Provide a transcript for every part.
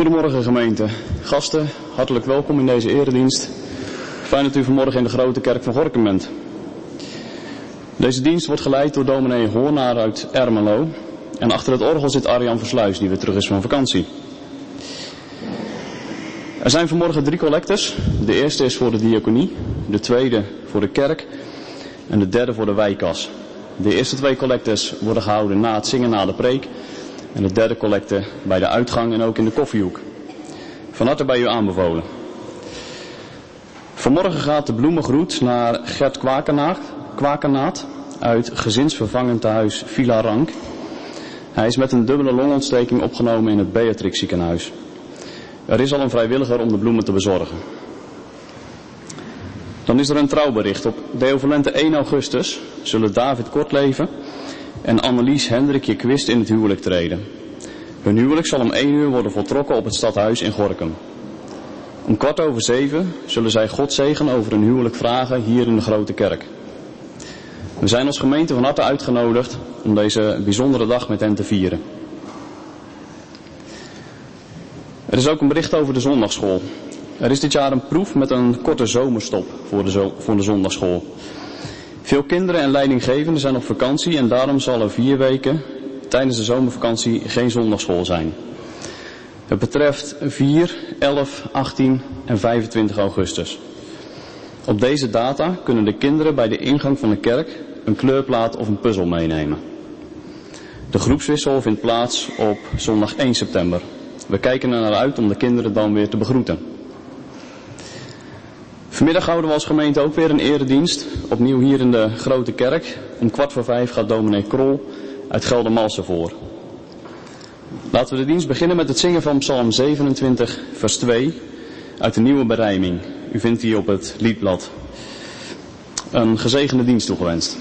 Goedemorgen gemeente. Gasten, hartelijk welkom in deze eredienst. Fijn dat u vanmorgen in de grote kerk van Gorinchem bent. Deze dienst wordt geleid door dominee Hoornaar uit Ermelo. En achter het orgel zit Arjan Versluis, die weer terug is van vakantie. Er zijn vanmorgen 3 collectes. De eerste is voor de diaconie, de tweede voor de kerk en de derde voor de wijkkas. De eerste 2 collectes worden gehouden na het zingen na de preek. En de derde collecte bij de uitgang en ook in de koffiehoek. Van harte bij u aanbevolen. Vanmorgen gaat de bloemengroet naar Gert Kwakenaat uit gezinsvervangend tehuis Villa Rank. Hij is met een dubbele longontsteking opgenomen in het Beatrix ziekenhuis. Er is al een vrijwilliger om de bloemen te bezorgen. Dan is er een trouwbericht. Op Deovalente 1 augustus zullen David Kortleven en Annelies Hendrikje Quist in het huwelijk treden. Hun huwelijk zal om 1 uur worden voltrokken op het stadhuis in Gorinchem. Om 6:15 zullen zij God zegen over hun huwelijk vragen hier in de grote kerk. We zijn als gemeente van harte uitgenodigd om deze bijzondere dag met hen te vieren. Er is ook een bericht over de zondagschool. Er is dit jaar een proef met een korte zomerstop voor de zondagschool. Veel kinderen en leidinggevenden zijn op vakantie en daarom zal er 4 weken tijdens de zomervakantie geen zondagschool zijn. Het betreft 4, 11, 18 en 25 augustus. Op deze data kunnen de kinderen bij de ingang van de kerk een kleurplaat of een puzzel meenemen. De groepswissel vindt plaats op zondag 1 september. We kijken er naar uit om de kinderen dan weer te begroeten. Vanmiddag houden we als gemeente ook weer een eredienst. Opnieuw hier in de grote kerk. Om 4:15 gaat dominee Krol uit Geldermalsen voor. Laten we de dienst beginnen met het zingen van Psalm 27 vers 2 uit de nieuwe berijming. U vindt die op het liedblad. Een gezegende dienst toegewenst.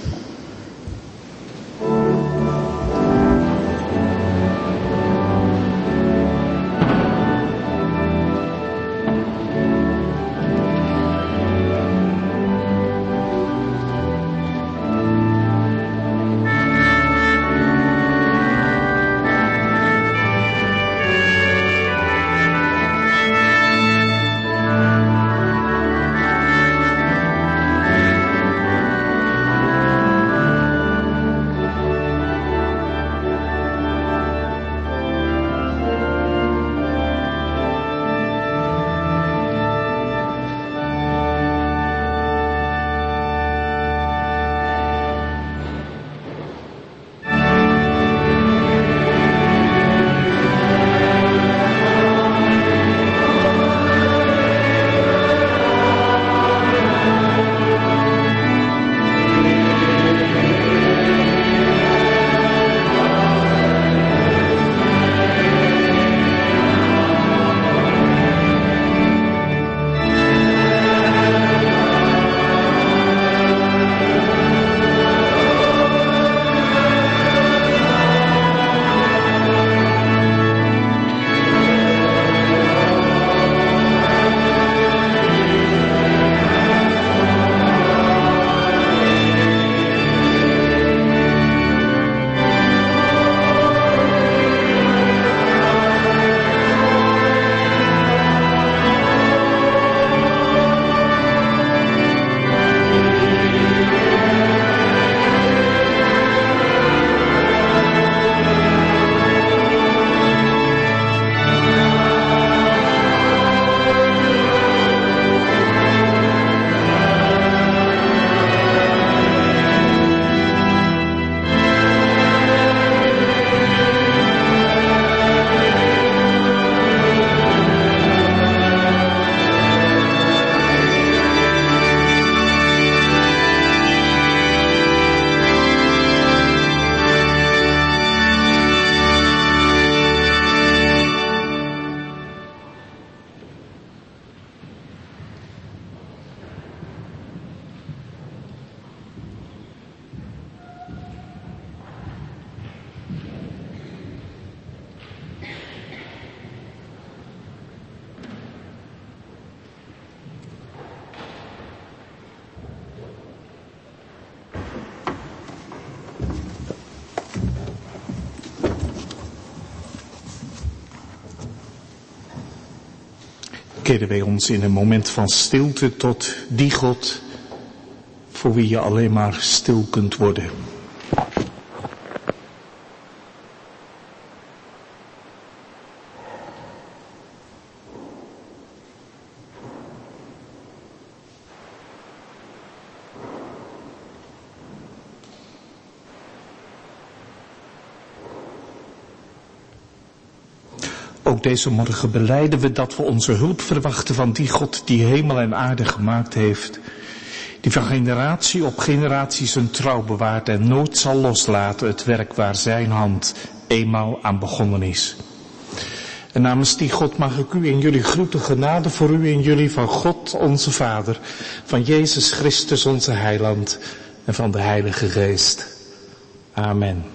keren wij ons in een moment van stilte tot die God voor wie je alleen maar stil kunt worden. Ook deze morgen belijden we dat we onze hulp verwachten van die God die hemel en aarde gemaakt heeft. Die van generatie op generatie zijn trouw bewaart en nooit zal loslaten het werk waar zijn hand eenmaal aan begonnen is. En namens die God mag ik u in jullie groeten, genade voor u en jullie van God onze Vader, van Jezus Christus onze Heiland en van de Heilige Geest. Amen.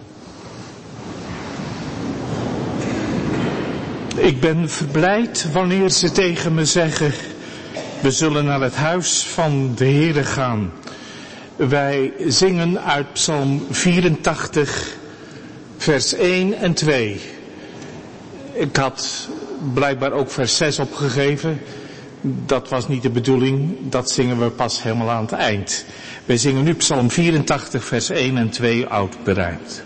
Ik ben verblijd wanneer ze tegen me zeggen, we zullen naar het huis van de Heere gaan. Wij zingen uit Psalm 84, vers 1 en 2. Ik had blijkbaar ook vers 6 opgegeven. Dat was niet de bedoeling, dat zingen we pas helemaal aan het eind. Wij zingen nu Psalm 84, vers 1 en 2 oud berijmd.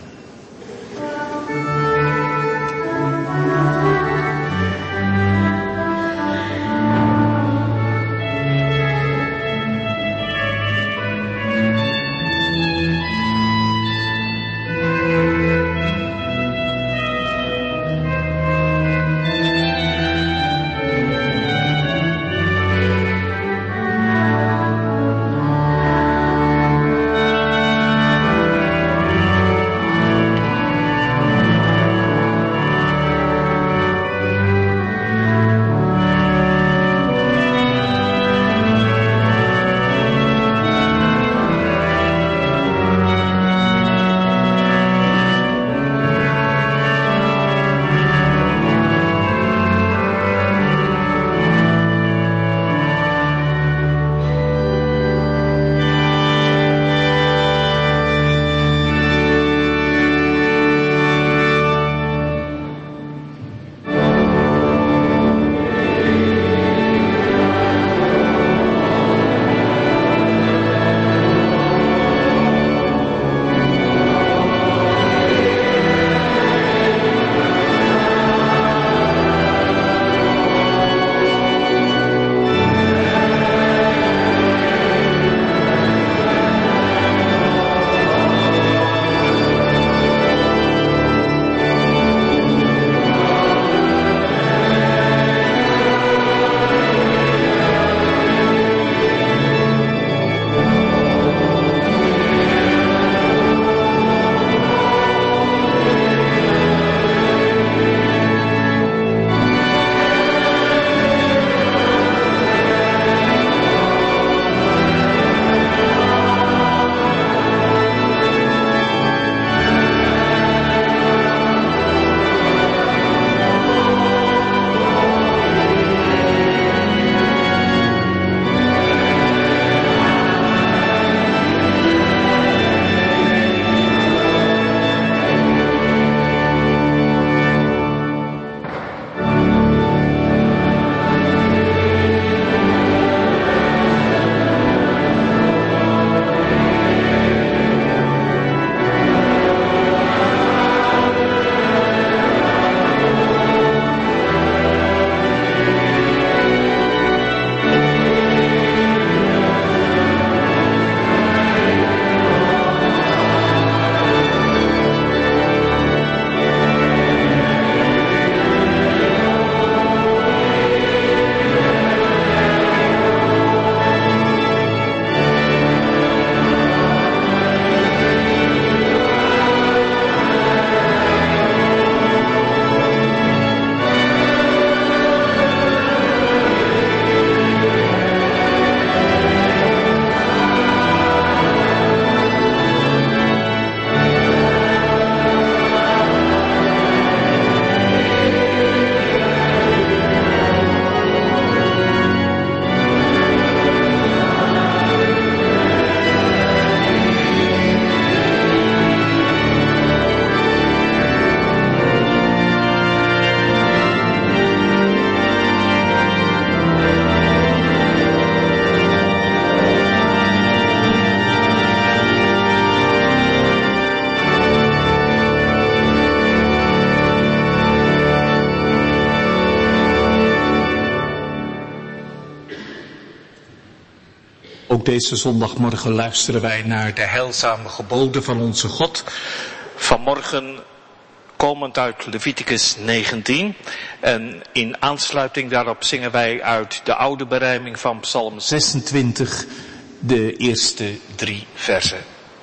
Ook deze zondagmorgen luisteren wij naar de heilzame geboden van onze God. Vanmorgen komend uit Leviticus 19. En in aansluiting daarop zingen wij uit de oude berijming van Psalm 26 de eerste 3 versen.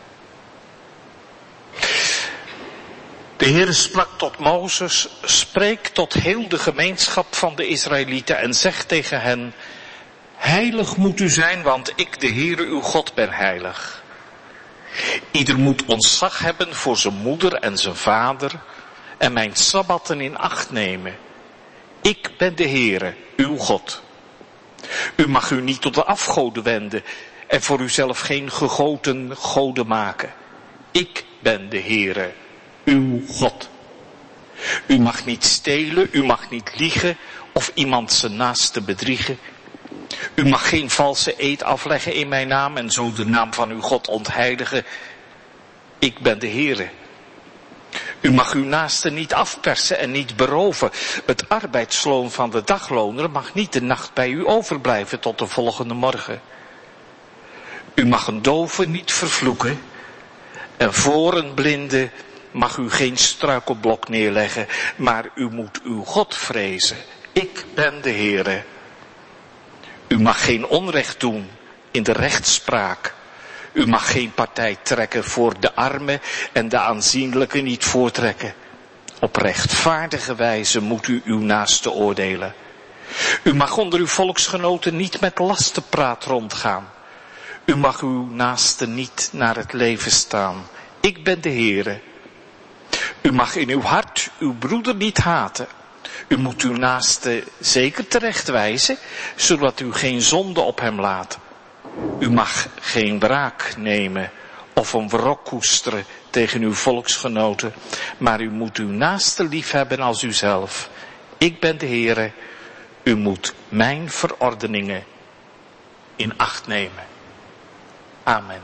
De Heere sprak tot Mozes, spreek tot heel de gemeenschap van de Israëlieten en zeg tegen hen, heilig moet u zijn, want ik, de Heere, uw God, ben heilig. Ieder moet ontzag hebben voor zijn moeder en zijn vader en mijn sabbatten in acht nemen. Ik ben de Heere, uw God. U mag u niet tot de afgoden wenden en voor uzelf geen gegoten goden maken. Ik ben de Heere, uw God. U mag niet stelen, u mag niet liegen of iemand zijn naaste bedriegen. U mag geen valse eed afleggen in mijn naam en zo de naam van uw God ontheiligen. Ik ben de Heere. U mag uw naaste niet afpersen en niet beroven. Het arbeidsloon van de dagloner mag niet de nacht bij u overblijven tot de volgende morgen. U mag een dove niet vervloeken en voor een blinde mag u geen struikelblok neerleggen, maar u moet uw God vrezen. Ik ben de Heere. U mag geen onrecht doen in de rechtspraak. U mag geen partij trekken voor de armen en de aanzienlijke niet voortrekken. Op rechtvaardige wijze moet u uw naaste oordelen. U mag onder uw volksgenoten niet met lastenpraat rondgaan. U mag uw naaste niet naar het leven staan. Ik ben de Heere. U mag in uw hart uw broeder niet haten. U moet uw naaste zeker terechtwijzen, zodat u geen zonde op hem laat. U mag geen wraak nemen of een wrok koesteren tegen uw volksgenoten, maar u moet uw naaste lief hebben als uzelf. Ik ben de Heere, u moet mijn verordeningen in acht nemen. Amen.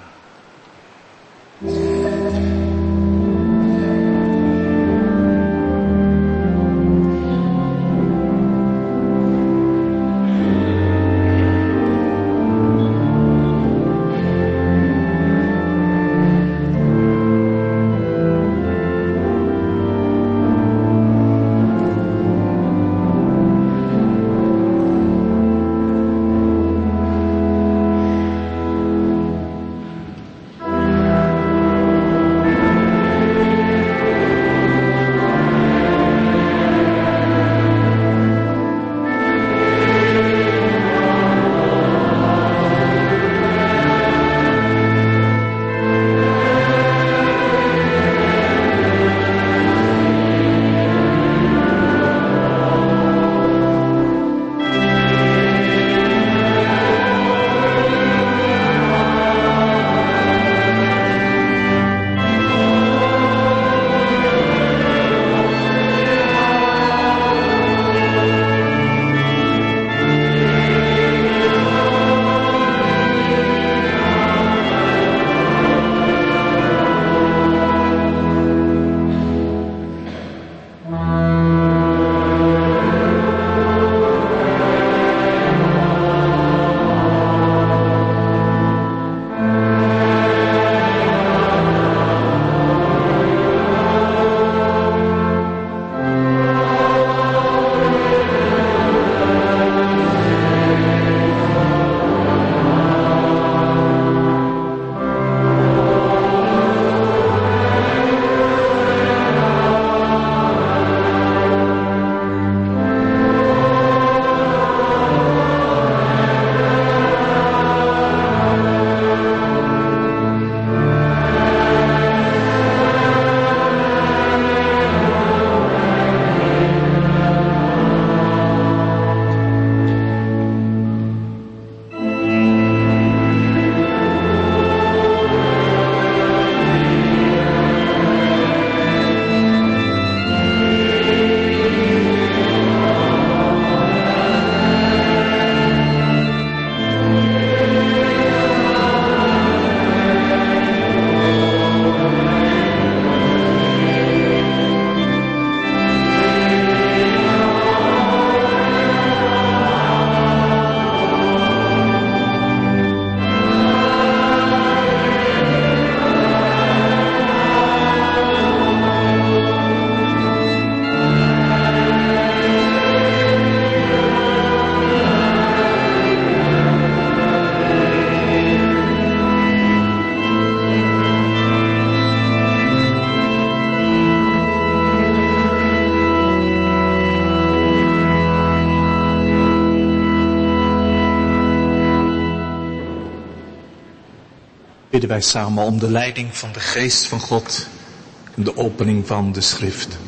Bidden wij samen om de leiding van de Geest van God en de opening van de Schrift.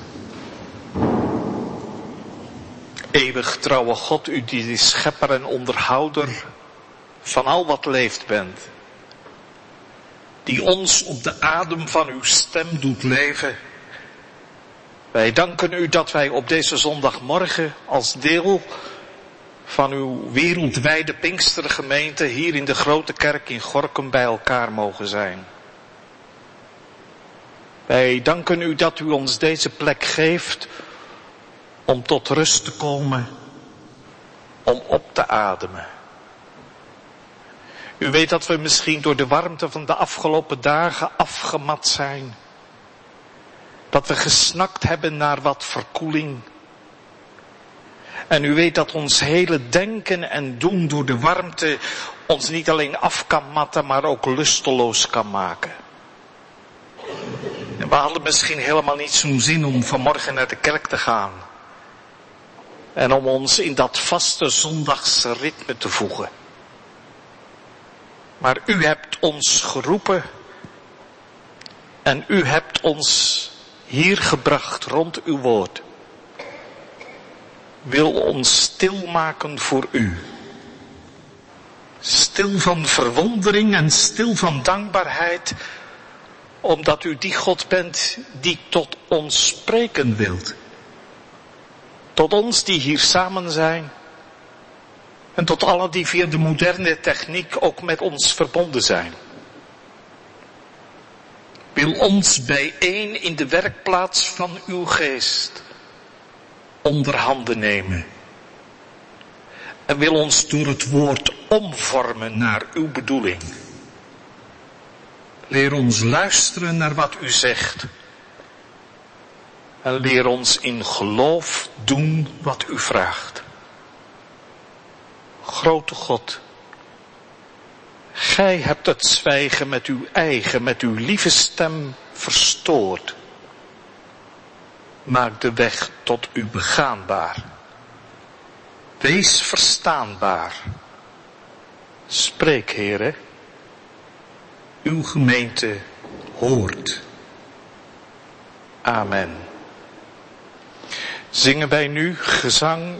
Eeuwig trouwe God, u die de schepper en onderhouder van al wat leeft bent. Die ons op de adem van uw stem doet leven. Wij danken u dat wij op deze zondagmorgen als deel van uw wereldwijde Pinkstergemeente hier in de grote kerk in Gorinchem bij elkaar mogen zijn. Wij danken u dat u ons deze plek geeft om tot rust te komen, om op te ademen. U weet dat we misschien door de warmte van de afgelopen dagen afgemat zijn. Dat we gesnakt hebben naar wat verkoeling. En u weet dat ons hele denken en doen door de warmte ons niet alleen af kan matten, maar ook lusteloos kan maken. En we hadden misschien helemaal niet zo'n zin om vanmorgen naar de kerk te gaan. En om ons in dat vaste zondagse ritme te voegen. Maar u hebt ons geroepen. En u hebt ons hier gebracht rond uw woord. Wil ons stilmaken voor u. Stil van verwondering en stil van dankbaarheid. Omdat u die God bent die tot ons spreken wilt. Tot ons die hier samen zijn. En tot allen die via de moderne techniek ook met ons verbonden zijn. Wil ons bijeen in de werkplaats van uw geest onder handen nemen. En wil ons door het woord omvormen naar uw bedoeling. Leer ons luisteren naar wat u zegt. En leer ons in geloof doen wat u vraagt. Grote God, gij hebt het zwijgen met uw eigen, met uw lieve stem verstoord. Maak de weg tot u begaanbaar. Wees verstaanbaar. Spreek, Heere. Uw gemeente hoort. Amen. Zingen wij nu gezang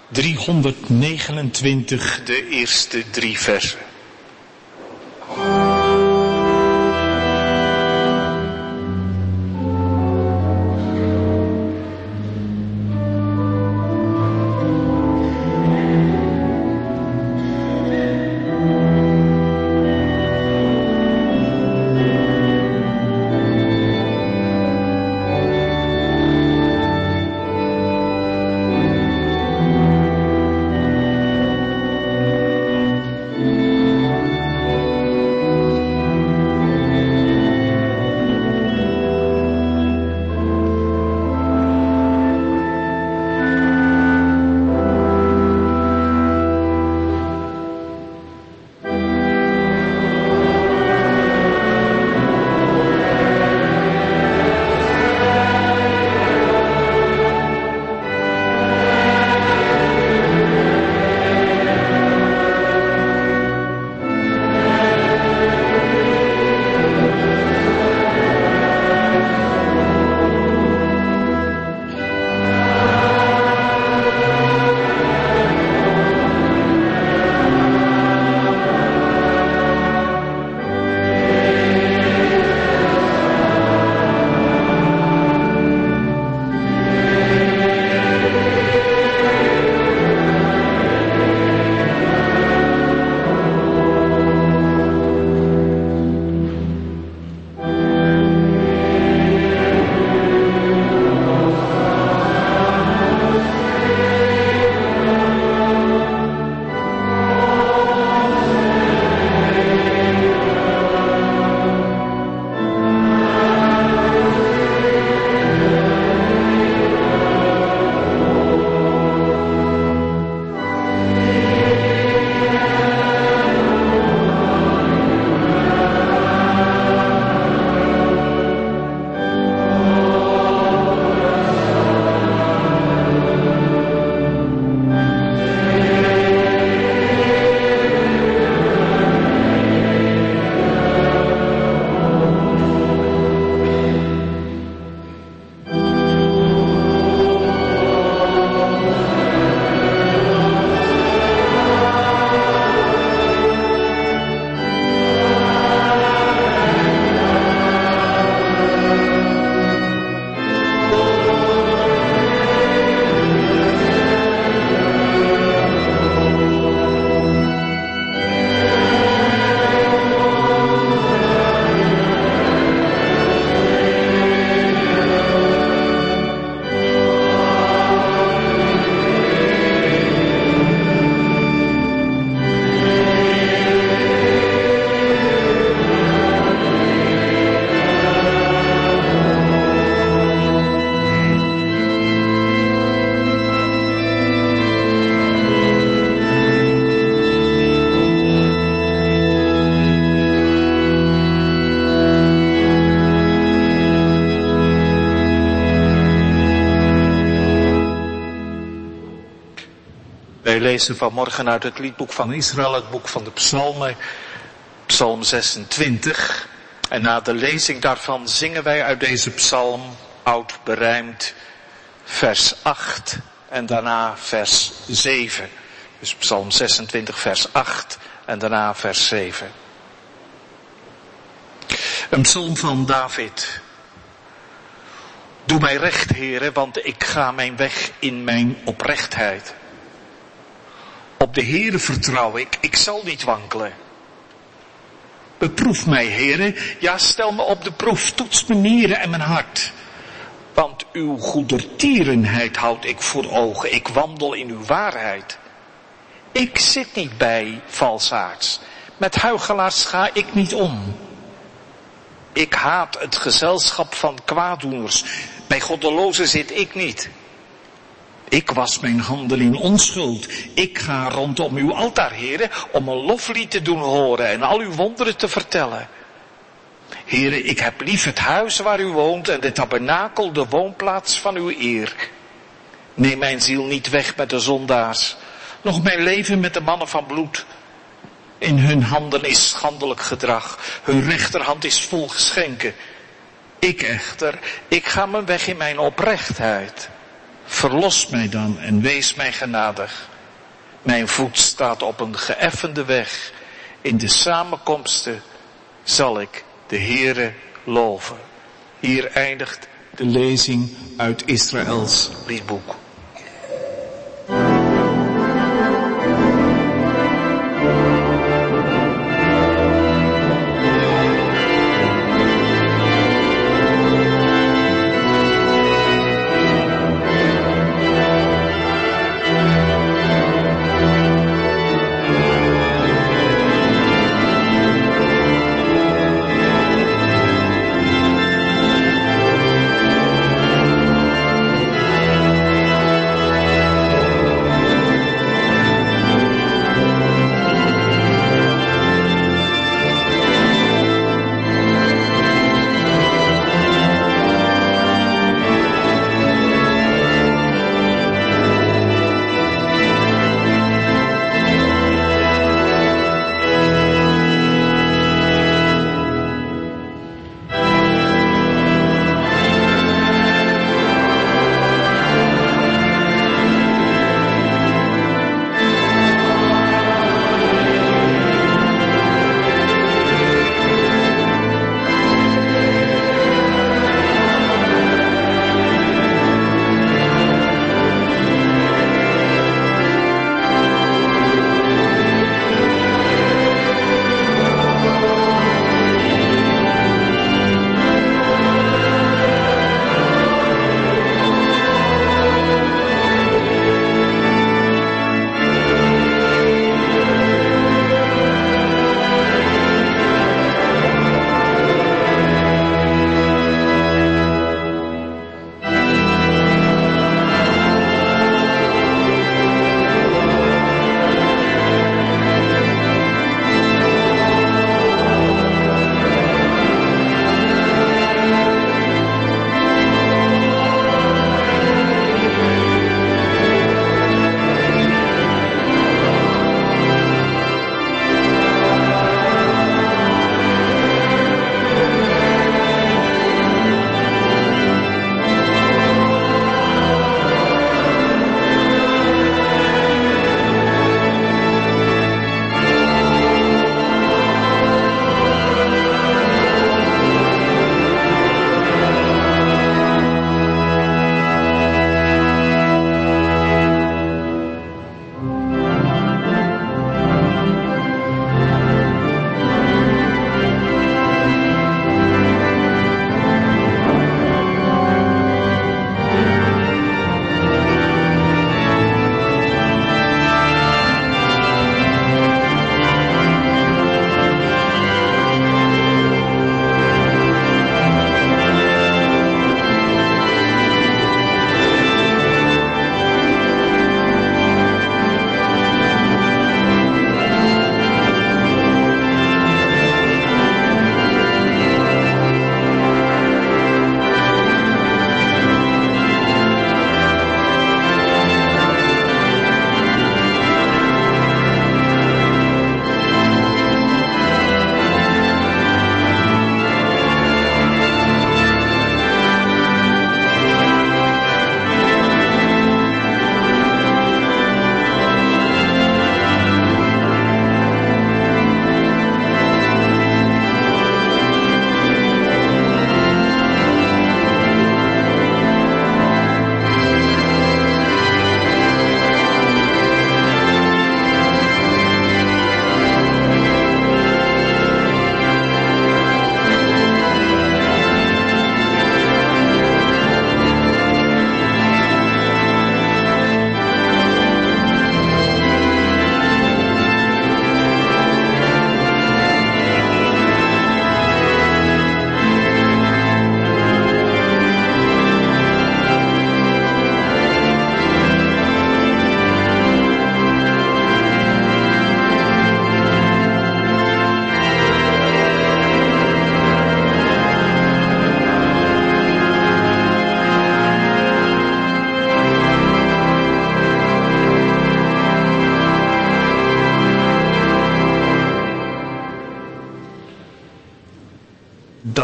329, de eerste 3 versen. lezen vanmorgen uit het liedboek van Israël, het boek van de psalmen, psalm 26. En na de lezing daarvan zingen wij uit deze psalm, oud berijmd, vers 8 en daarna vers 7. Dus psalm 26 vers 8 en daarna vers 7. Een psalm van David. Doe mij recht, Heere, want ik ga mijn weg in mijn oprechtheid. Op de Heere vertrouw ik zal niet wankelen. Beproef mij, Heere, ja, stel me op de proef, toets mijn nieren en mijn hart. Want uw goedertierenheid houd ik voor ogen, ik wandel in uw waarheid. Ik zit niet bij valsaards, met huichelaars ga ik niet om. Ik haat het gezelschap van kwaaddoeners, bij goddelozen zit ik niet. Ik was mijn handen in onschuld. Ik ga rondom uw altaar, Heere, om een loflied te doen horen en al uw wonderen te vertellen. Heere, ik heb lief het huis waar u woont en de tabernakel, de woonplaats van uw eer. Neem mijn ziel niet weg met de zondaars, nog mijn leven met de mannen van bloed. In hun handen is schandelijk gedrag, hun rechterhand is vol geschenken. Ik echter, ik ga mijn weg in mijn oprechtheid. Verlos mij dan en wees mij genadig. Mijn voet staat op een geëffende weg. In de samenkomsten zal ik de Heere loven. Hier eindigt de lezing uit Israëls liedboek.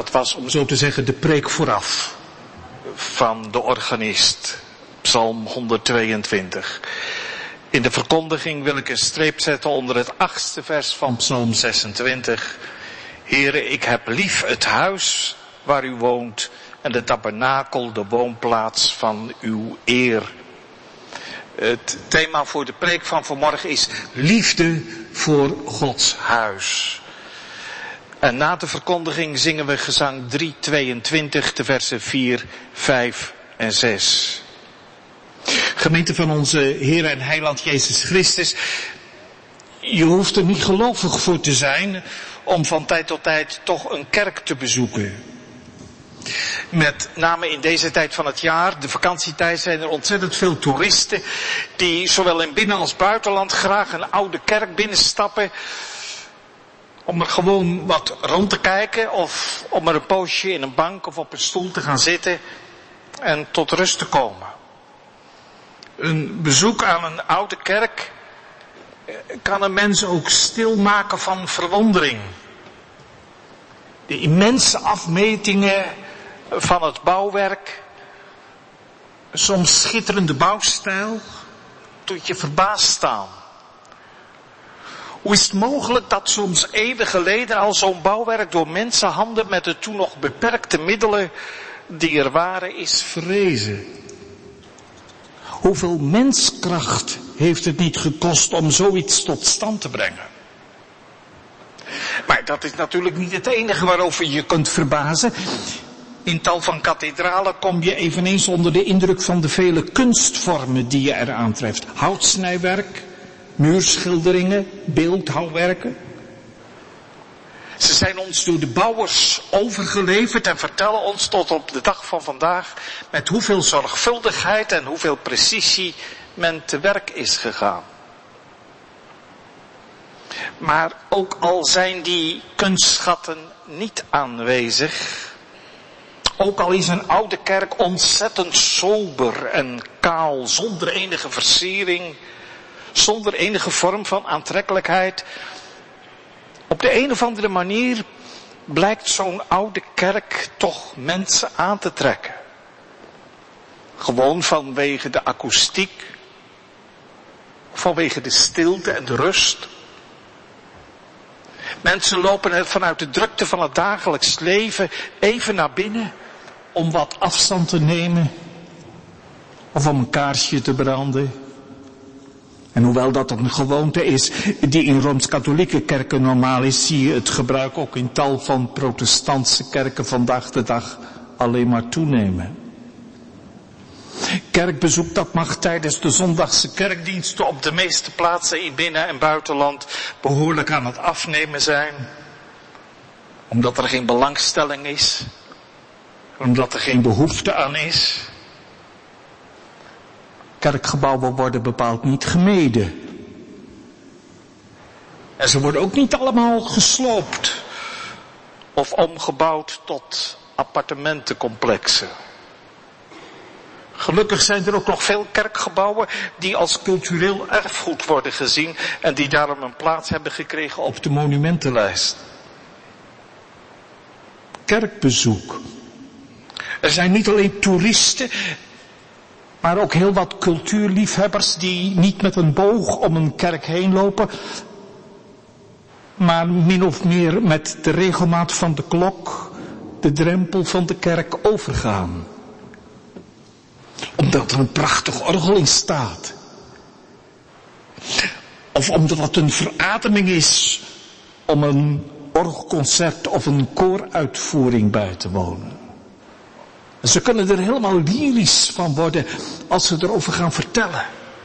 Dat was, om zo te zeggen, de preek vooraf van de organist. Psalm 122. In de verkondiging wil ik een streep zetten onder het 8e vers van Psalm 26. Heere, ik heb lief het huis waar u woont en de tabernakel, de woonplaats van uw eer. Het thema voor de preek van vanmorgen is liefde voor Gods huis. En na de verkondiging zingen we gezang 322, de versen 4, 5 en 6. Gemeente van onze Heer en Heiland Jezus Christus, je hoeft er niet gelovig voor te zijn om van tijd tot tijd toch een kerk te bezoeken. Met name in deze tijd van het jaar, de vakantietijd, zijn er ontzettend veel toeristen die zowel in binnen- als buitenland graag een oude kerk binnenstappen om er gewoon wat rond te kijken of om er een poosje in een bank of op een stoel te gaan zitten en tot rust te komen. Een bezoek aan een oude kerk kan een mens ook stilmaken van verwondering. De immense afmetingen van het bouwwerk, soms schitterende bouwstijl, doet je verbaasd staan. Hoe is het mogelijk dat soms eeuwen geleden al zo'n bouwwerk door mensenhanden met de toen nog beperkte middelen die er waren is verrezen? Hoeveel menskracht heeft het niet gekost om zoiets tot stand te brengen? Maar dat is natuurlijk niet het enige waarover je kunt verbazen. In tal van kathedralen kom je eveneens onder de indruk van de vele kunstvormen die je er aantreft. Houtsnijwerk, muurschilderingen, beeldhouwwerken. Ze zijn ons door de bouwers overgeleverd en vertellen ons tot op de dag van vandaag met hoeveel zorgvuldigheid en hoeveel precisie men te werk is gegaan. Maar ook al zijn die kunstschatten niet aanwezig, ook al is een oude kerk ontzettend sober en kaal, zonder enige versiering, zonder enige vorm van aantrekkelijkheid, op de een of andere manier blijkt zo'n oude kerk toch mensen aan te trekken. Gewoon vanwege de akoestiek, vanwege de stilte en de rust. Mensen lopen er vanuit de drukte van het dagelijks leven even naar binnen om wat afstand te nemen of om een kaarsje te branden. En hoewel dat een gewoonte is die in Rooms-Katholieke kerken normaal is, zie je het gebruik ook in tal van protestantse kerken vandaag de dag alleen maar toenemen. Kerkbezoek dat mag tijdens de zondagse kerkdiensten op de meeste plaatsen in binnen- en buitenland behoorlijk aan het afnemen zijn. Omdat er geen belangstelling is. Omdat er geen behoefte aan is. Kerkgebouwen worden bepaald niet gemeden. En ze worden ook niet allemaal gesloopt of omgebouwd tot appartementencomplexen. Gelukkig zijn er ook nog veel kerkgebouwen die als cultureel erfgoed worden gezien en die daarom een plaats hebben gekregen op de monumentenlijst. Kerkbezoek. Er zijn niet alleen toeristen, maar ook heel wat cultuurliefhebbers die niet met een boog om een kerk heen lopen, maar min of meer met de regelmaat van de klok de drempel van de kerk overgaan. Omdat er een prachtig orgel in staat. Of omdat het een verademing is om een orgelconcert of een kooruitvoering bij te wonen. Ze kunnen er helemaal lyrisch van worden als ze erover gaan vertellen.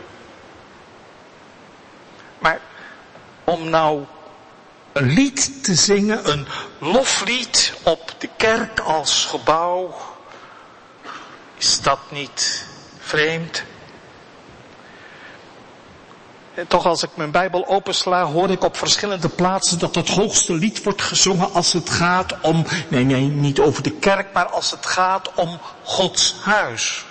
Maar om nou een lied te zingen, een loflied op de kerk als gebouw, is dat niet vreemd? En toch, als ik mijn Bijbel opensla, hoor ik op verschillende plaatsen dat het hoogste lied wordt gezongen als het gaat om, nee, niet over de kerk, maar als het gaat om Gods huis.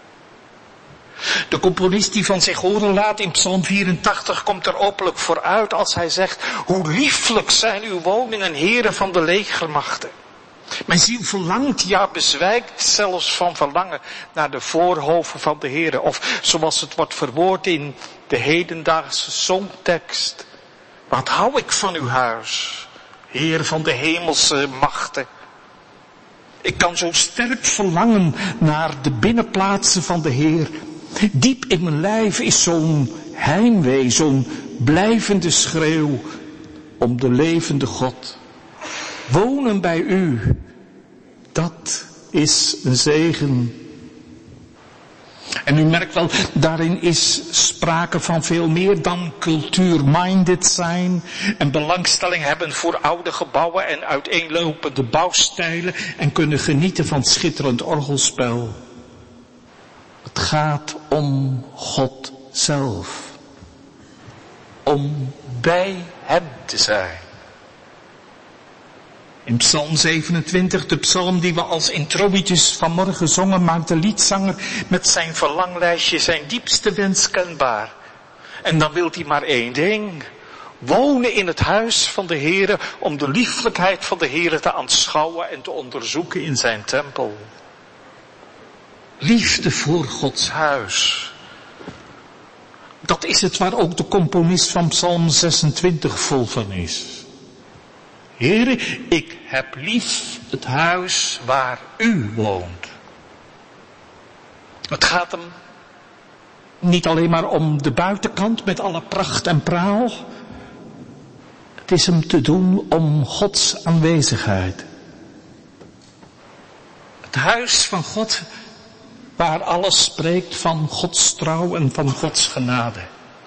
De componist die van zich horen laat in Psalm 84 komt er openlijk vooruit als hij zegt: hoe lieflijk zijn uw woningen, heren van de legermachten. Mijn ziel verlangt, ja bezwijkt zelfs van verlangen naar de voorhoven van de Heere. Of zoals het wordt verwoord in de hedendaagse songtekst. Wat hou ik van uw huis, Heer van de hemelse machten. Ik kan zo sterk verlangen naar de binnenplaatsen van de Heer. Diep in mijn lijf is zo'n heimwee, zo'n blijvende schreeuw om de levende God. Wonen bij u, dat is een zegen. En u merkt wel, daarin is sprake van veel meer dan cultuur-minded zijn en belangstelling hebben voor oude gebouwen en uiteenlopende bouwstijlen en kunnen genieten van schitterend orgelspel. Het gaat om God zelf. Om bij hem te zijn. In Psalm 27, de psalm die we als introïtjes vanmorgen zongen, maakt de liedzanger met zijn verlanglijstje zijn diepste wens kenbaar. En dan wil hij maar één ding. Wonen in het huis van de Heere om de lieflijkheid van de Heere te aanschouwen en te onderzoeken in zijn tempel. Liefde voor Gods huis. Dat is het waar ook de componist van Psalm 26 vol van is. Heere, ik heb lief het huis waar u woont. Het gaat hem niet alleen maar om de buitenkant met alle pracht en praal. Het is hem te doen om Gods aanwezigheid. Het huis van God waar alles spreekt van Gods trouw en van Gods genade.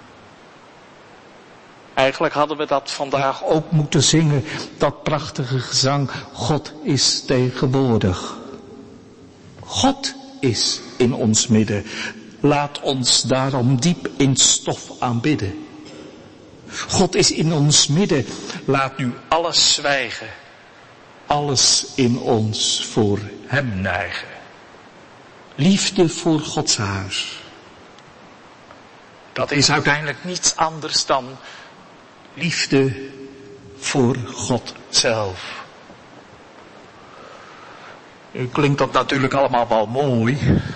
Eigenlijk hadden we dat vandaag ook moeten zingen, dat prachtige gezang, God is tegenwoordig. God is in ons midden. Laat ons daarom diep in stof aanbidden. God is in ons midden. Laat nu alles zwijgen. Alles in ons voor hem neigen. Liefde voor Gods huis. Dat is uiteindelijk niets anders dan liefde voor God zelf. Nu klinkt dat natuurlijk allemaal wel mooi.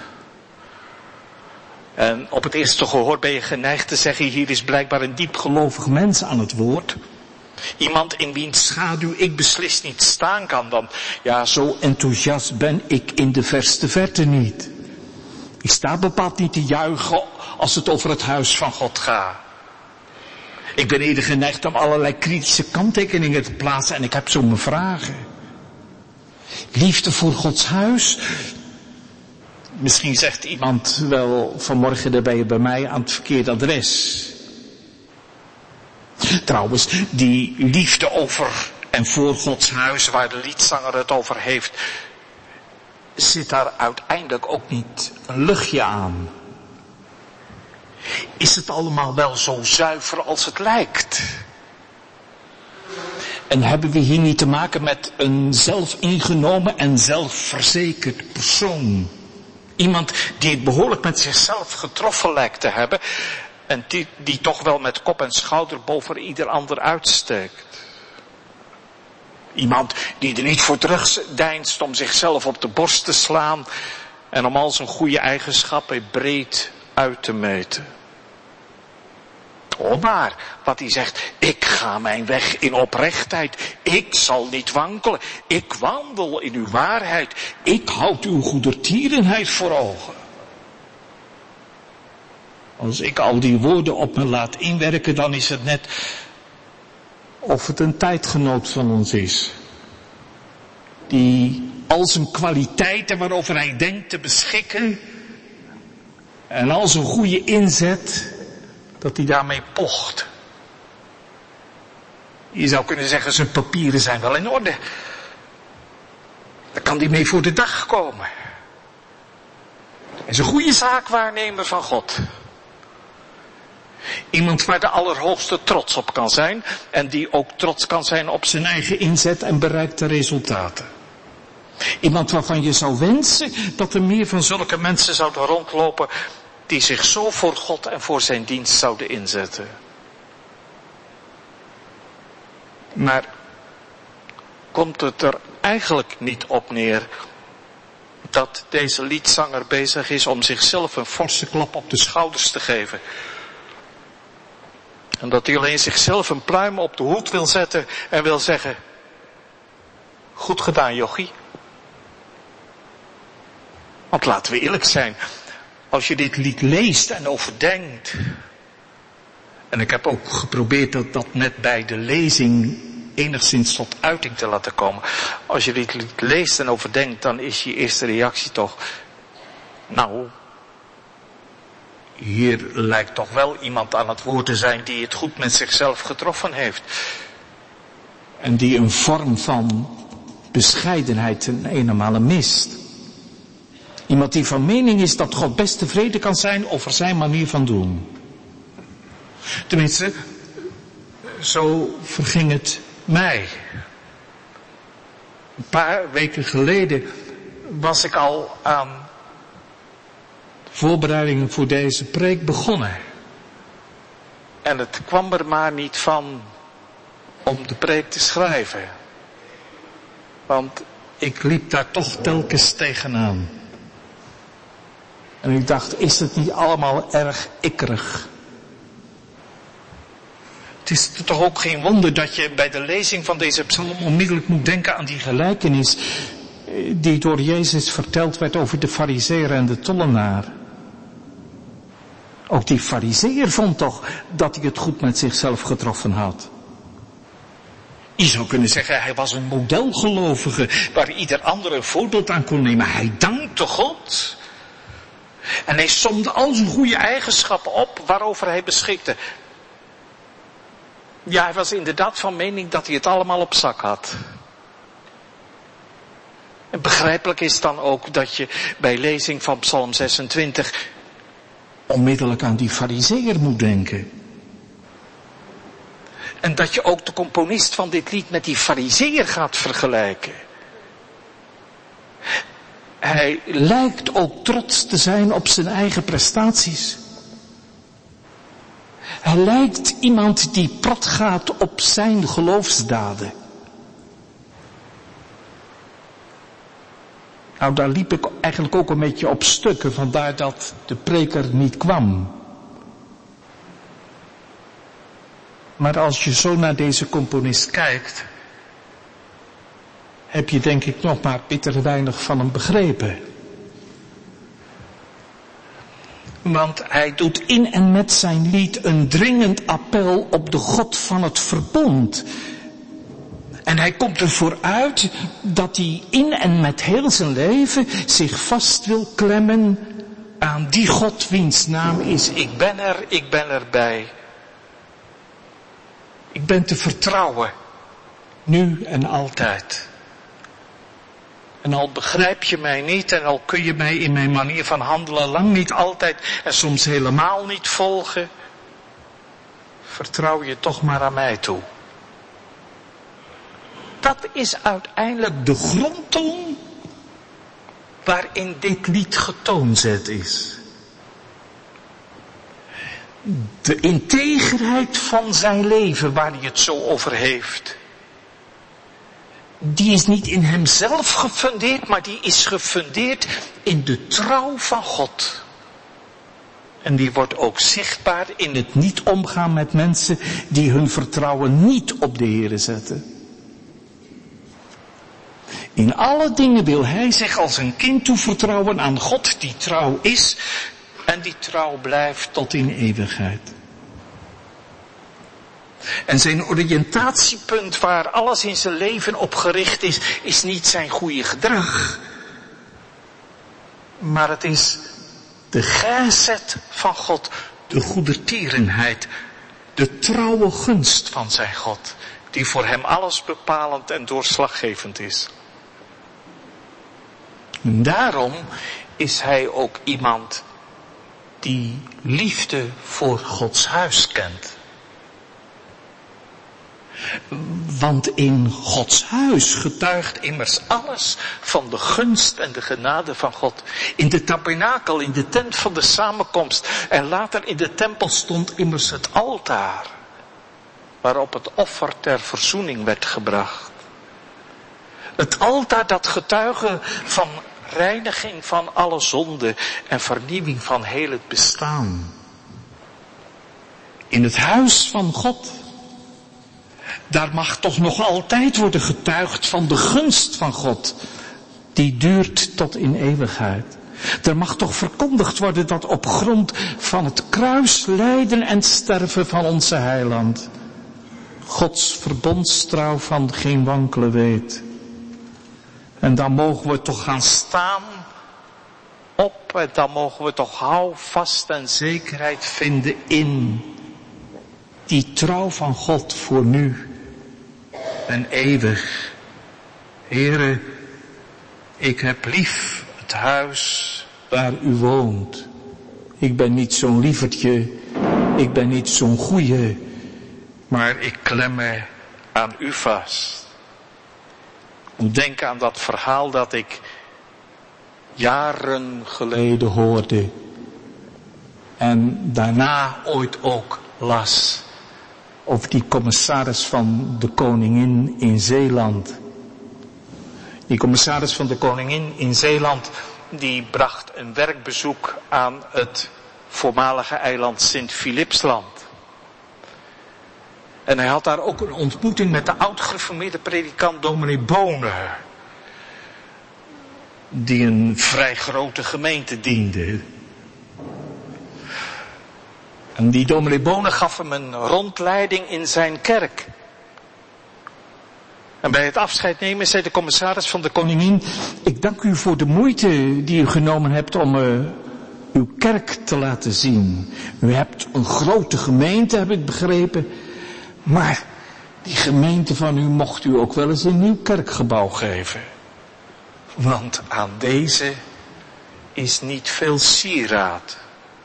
En op het eerste gehoor ben je geneigd te zeggen, hier is blijkbaar een diepgelovig mens aan het woord. Iemand in wiens schaduw ik beslist niet staan kan, want ja, zo enthousiast ben ik in de verste verte niet. Ik sta bepaald niet te juichen als het over het huis van God gaat. Ik ben eerder geneigd om allerlei kritische kanttekeningen te plaatsen en ik heb zo mijn vragen. Liefde voor Gods huis. Misschien zegt iemand wel vanmorgen, daar ben je bij mij aan het verkeerde adres. Trouwens, die liefde over en voor Gods huis waar de liedzanger het over heeft, zit daar uiteindelijk ook niet een luchtje aan. Is het allemaal wel zo zuiver als het lijkt? En hebben we hier niet te maken met een zelfingenomen en zelfverzekerd persoon? Iemand die het behoorlijk met zichzelf getroffen lijkt te hebben en die toch wel met kop en schouder boven ieder ander uitsteekt. Iemand die er niet voor terugdeinst om zichzelf op de borst te slaan en om al zijn goede eigenschappen breed uit te meten. Oh, maar wat hij zegt, ik ga mijn weg in oprechtheid, ik zal niet wankelen, ik wandel in uw waarheid, ik houd uw goedertierenheid voor ogen. Als ik al die woorden op me laat inwerken, dan is het net of het een tijdgenoot van ons is. Die al zijn kwaliteiten waarover hij denkt te beschikken en al zijn goede inzet, dat hij daarmee pocht. Je zou kunnen zeggen, zijn papieren zijn wel in orde. Daar kan hij mee voor de dag komen. Hij is een goede zaakwaarnemer van God. Iemand waar de Allerhoogste trots op kan zijn en die ook trots kan zijn op zijn eigen inzet en bereikte resultaten. Iemand waarvan je zou wensen dat er meer van zulke mensen zouden rondlopen die zich zo voor God en voor zijn dienst zouden inzetten. Maar komt het er eigenlijk niet op neer dat deze liedzanger bezig is om zichzelf een forse klap op de schouders te geven. En dat hij alleen zichzelf een pluim op de hoed wil zetten en wil zeggen: goed gedaan, jochie. Want laten we eerlijk zijn, als je dit lied leest en overdenkt, en ik heb ook geprobeerd dat net bij de lezing enigszins tot uiting te laten komen. Als je dit lied leest en overdenkt, dan is je eerste reactie toch: nou, hier lijkt toch wel iemand aan het woord te zijn die het goed met zichzelf getroffen heeft. En die een vorm van bescheidenheid ten eenenmale mist. Iemand die van mening is dat God best tevreden kan zijn over zijn manier van doen. Tenminste, zo verging het mij. Een paar weken geleden was ik al aan voorbereidingen voor deze preek begonnen. En het kwam er maar niet van om de preek te schrijven. Want ik liep daar toch telkens tegenaan. En ik dacht, is het niet allemaal erg ikkerig? Het is toch ook geen wonder dat je bij de lezing van deze psalm onmiddellijk moet denken aan die gelijkenis die door Jezus verteld werd over de farizeeër en de tollenaar. Ook die farizeeër vond toch dat hij het goed met zichzelf getroffen had. Je zou kunnen zeggen, hij was een modelgelovige waar ieder ander een voorbeeld aan kon nemen. Hij dankte God. En hij somde al zijn goede eigenschappen op waarover hij beschikte. Ja, hij was inderdaad van mening dat hij het allemaal op zak had. En begrijpelijk is dan ook dat je bij lezing van Psalm 26 onmiddellijk aan die farizeeër moet denken. En dat je ook de componist van dit lied met die farizeeër gaat vergelijken. Hij lijkt ook trots te zijn op zijn eigen prestaties. Hij lijkt iemand die prat gaat op zijn geloofsdaden. Nou, daar liep ik eigenlijk ook een beetje op stukken, vandaar dat de preker niet kwam. Maar als je zo naar deze componist kijkt, heb je denk ik nog maar bitter weinig van hem begrepen. Want hij doet in en met zijn lied een dringend appel op de God van het verbond. En hij komt ervoor uit dat hij in en met heel zijn leven zich vast wil klemmen aan die God wiens naam is: ik ben erbij. Ik ben te vertrouwen, nu en altijd. En al begrijp je mij niet en al kun je mij in mijn manier van handelen lang niet altijd en soms helemaal niet volgen, vertrouw je toch maar aan mij toe. Dat is uiteindelijk de grondtoon waarin dit lied getoonzet is. De integerheid van zijn leven waar hij het zo over heeft, die is niet in hemzelf gefundeerd, maar die is gefundeerd in de trouw van God. En die wordt ook zichtbaar in het niet omgaan met mensen die hun vertrouwen niet op de Heere zetten. In alle dingen wil hij zich als een kind toevertrouwen aan God die trouw is en die trouw blijft tot in eeuwigheid. En zijn oriëntatiepunt waar alles in zijn leven op gericht is, is niet zijn goede gedrag. Maar het is de gezet van God, de goedertierenheid, de trouwe gunst van zijn God, die voor hem alles bepalend en doorslaggevend is. En daarom is hij ook iemand die liefde voor Gods huis kent. Want in Gods huis getuigt immers alles van de gunst en de genade van God. In de tabernakel, in de tent van de samenkomst en later in de tempel stond immers het altaar, waarop het offer ter verzoening werd gebracht. Het altaar dat getuige van reiniging van alle zonde en vernieuwing van heel het bestaan. In het huis van God, daar mag toch nog altijd worden getuigd van de gunst van God. Die duurt tot in eeuwigheid. Er mag toch verkondigd worden dat op grond van het kruislijden en sterven van onze heiland Gods verbondstrouw van geen wankelen weet. En dan mogen we toch gaan staan op en dan mogen we toch houvast en zekerheid vinden in die trouw van God voor nu en eeuwig. Heere, ik heb lief het huis waar u woont. Ik ben niet zo'n lievertje, ik ben niet zo'n goeie, maar ik klem me aan u vast. Denk aan dat verhaal dat ik jaren geleden hoorde en daarna ooit ook las over die commissaris van de koningin in Zeeland. Die commissaris van de koningin in Zeeland, die bracht een werkbezoek aan het voormalige eiland Sint-Philipsland. En hij had daar ook een ontmoeting met de oud-gereformeerde predikant dominee Bonen, die een vrij grote gemeente diende. En die dominee Bonen gaf hem een rondleiding in zijn kerk. En bij het afscheid nemen zei de commissaris van de koningin: ik dank u voor de moeite die u genomen hebt om uw kerk te laten zien. U hebt een grote gemeente, heb ik begrepen. Maar die gemeente van u mocht u ook wel eens een nieuw kerkgebouw geven. Want aan deze is niet veel sieraad.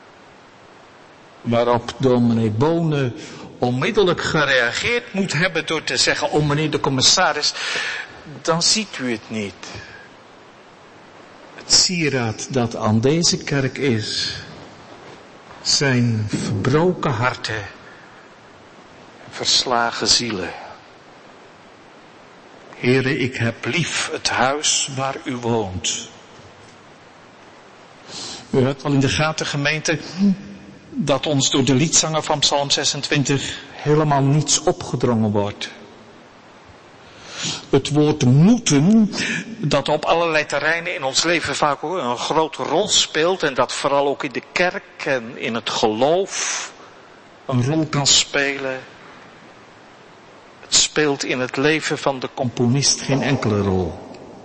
Waarop dominee Bonen onmiddellijk gereageerd moet hebben door te zeggen: oh meneer de commissaris, dan ziet u het niet. Het sieraad dat aan deze kerk is, zijn verbroken harten, verslagen zielen. Heere, ik heb lief het huis waar u woont. U hebt al in de gaten, gemeente, dat ons door de liedzanger van Psalm 26 helemaal niets opgedrongen wordt. Het woord moeten, dat op allerlei terreinen in ons leven vaak ook een grote rol speelt, en dat vooral ook in de kerk en in het geloof een rol kan spelen. Het speelt in het leven van de componist geen enkele rol.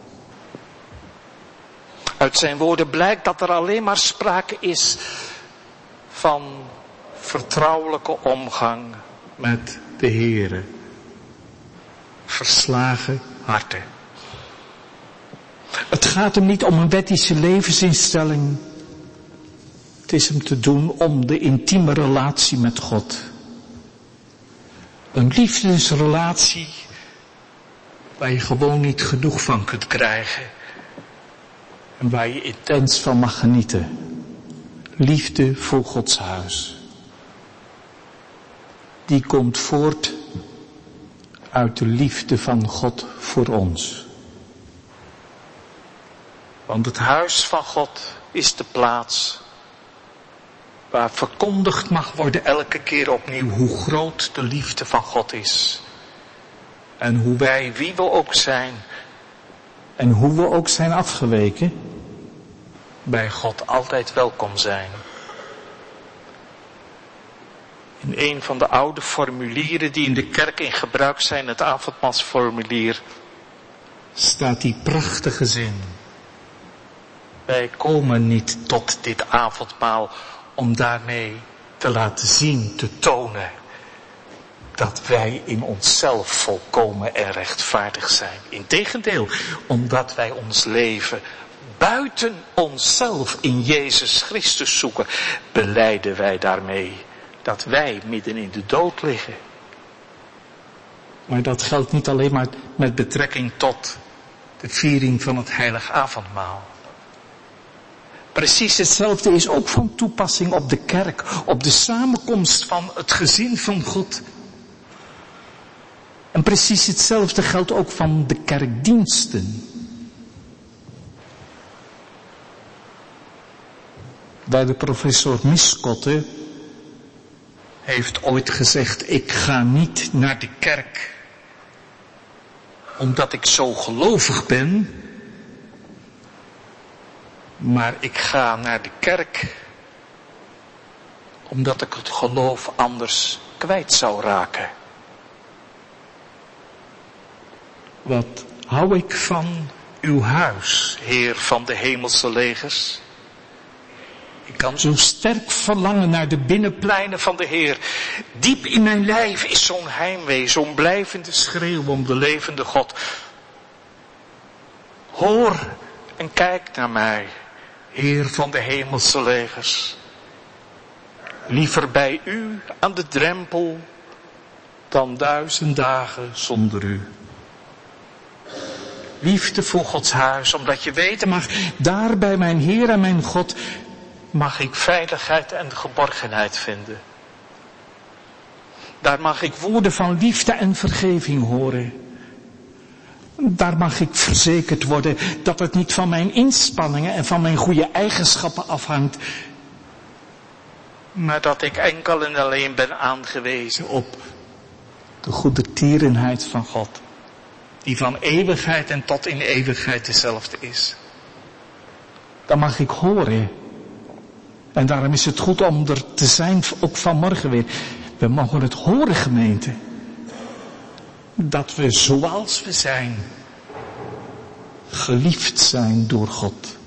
Uit zijn woorden blijkt dat er alleen maar sprake is van vertrouwelijke omgang met de Heere. Verslagen harten. Het gaat hem niet om een wettische levensinstelling. Het is hem te doen om de intieme relatie met God. Een liefdesrelatie waar je gewoon niet genoeg van kunt krijgen. En waar je intens van mag genieten. Liefde voor Gods huis. Die komt voort uit de liefde van God voor ons. Want het huis van God is de plaats waar verkondigd mag worden elke keer opnieuw hoe groot de liefde van God is. En hoe wij, wie we ook zijn, en hoe we ook zijn afgeweken, bij God altijd welkom zijn. In een van de oude formulieren die in de kerk in gebruik zijn, het avondmaalsformulier, staat die prachtige zin: wij komen niet tot dit avondmaal om daarmee te laten zien, te tonen dat wij in onszelf volkomen en rechtvaardig zijn. Integendeel, omdat wij ons leven buiten onszelf in Jezus Christus zoeken, belijden wij daarmee dat wij midden in de dood liggen. Maar dat geldt niet alleen maar met betrekking tot de viering van het heilig avondmaal. Precies hetzelfde is ook van toepassing op de kerk, op de samenkomst van het gezin van God. En precies hetzelfde geldt ook van de kerkdiensten. De professor Miskotte heeft ooit gezegd, ik ga niet naar de kerk omdat ik zo gelovig ben, maar ik ga naar de kerk omdat ik het geloof anders kwijt zou raken. Wat hou ik van uw huis, Heer van de hemelse legers? Ik kan zo sterk verlangen naar de binnenpleinen van de Heer. Diep in mijn lijf is zo'n heimwee, zo'n blijvende schreeuw om de levende God. Hoor en kijk naar mij, Heer van de hemelse legers. Liever bij u aan de drempel dan 1000 dagen zonder u. Liefde voor Gods huis, omdat je weten mag, daar bij mijn Heer en mijn God mag ik veiligheid en geborgenheid vinden. Daar mag ik woorden van liefde en vergeving horen. Daar mag ik verzekerd worden dat het niet van mijn inspanningen en van mijn goede eigenschappen afhangt, maar dat ik enkel en alleen ben aangewezen op de goede tierenheid van God, die van eeuwigheid en tot in eeuwigheid dezelfde is. Dat mag ik horen. En daarom is het goed om er te zijn, ook vanmorgen weer. We mogen het horen, gemeente. Dat we zoals we zijn, geliefd zijn door God.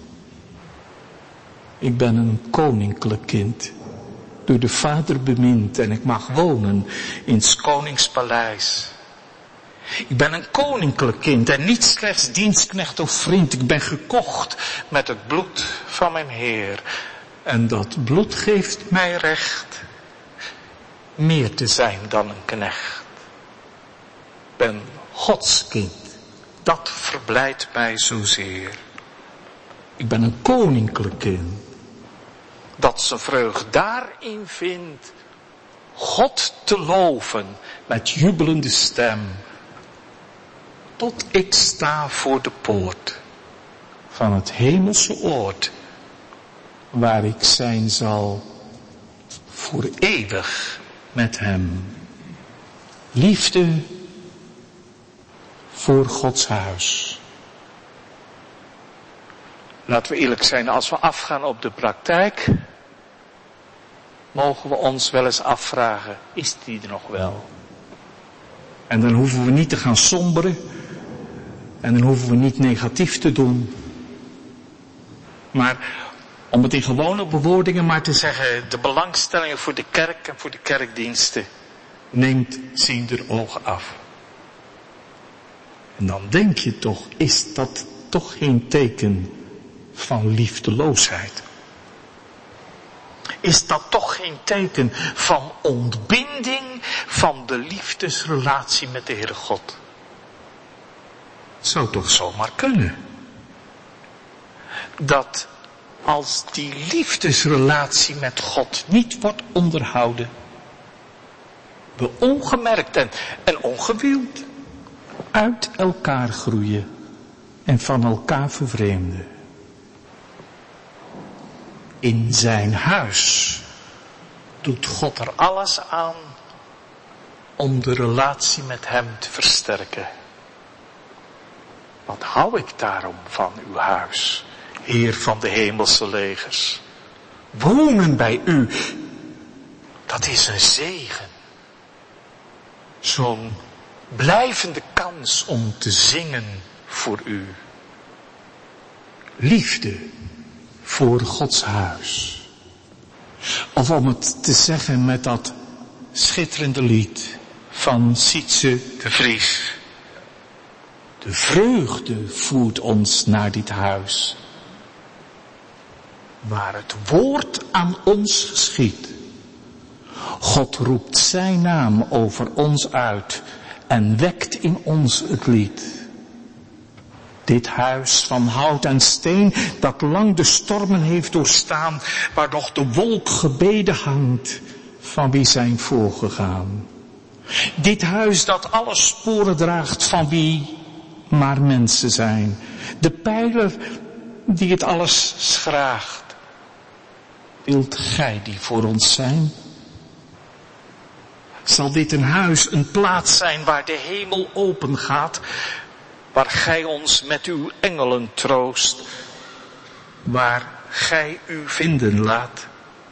Ik ben een koninklijk kind, door de Vader bemind, en ik mag wonen in 's konings paleis. Ik ben een koninklijk kind en niet slechts dienstknecht of vriend. Ik ben gekocht met het bloed van mijn Heer. En dat bloed geeft mij recht meer te zijn dan een knecht. Ik ben Gods kind. Dat verblijdt mij zozeer. Ik ben een koninklijk kind. Dat zijn vreugd daarin vindt God te loven met jubelende stem. Tot ik sta voor de poort van het hemelse oord, waar ik zijn zal voor eeuwig met hem. Liefde voor Gods huis. Laten we eerlijk zijn, als we afgaan op de praktijk, mogen we ons wel eens afvragen, is die er nog wel? En dan hoeven we niet te gaan somberen. En dan hoeven we niet negatief te doen. Maar om het in gewone bewoordingen maar te zeggen, de belangstelling voor de kerk en voor de kerkdiensten neemt ziender ogen af. En dan denk je toch, is dat toch geen teken van liefdeloosheid? Is dat toch geen teken van ontbinding van de liefdesrelatie met de Heere God? Het zou toch zomaar kunnen. Dat als die liefdesrelatie met God niet wordt onderhouden, we ongemerkt en ongewild uit elkaar groeien en van elkaar vervreemden. In zijn huis doet God er alles aan om de relatie met hem te versterken. Wat hou ik daarom van uw huis, Heer van de hemelse legers? Wonen bij u, dat is een zegen. Zo'n blijvende kans om te zingen voor u. Liefde voor Gods huis. Of om het te zeggen met dat schitterende lied van Sietse de Vries. De vreugde voert ons naar dit huis, waar het woord aan ons geschiet. God roept zijn naam over ons uit en wekt in ons het lied. Dit huis van hout en steen, dat lang de stormen heeft doorstaan, waar nog de wolk gebeden hangt van wie zijn voorgegaan. Dit huis dat alle sporen draagt van wie maar mensen zijn. De pijler die het alles schraagt. Wilt gij die voor ons zijn? Zal dit een huis, een plaats zijn waar de hemel open gaat, waar gij ons met uw engelen troost, waar gij u vinden laat?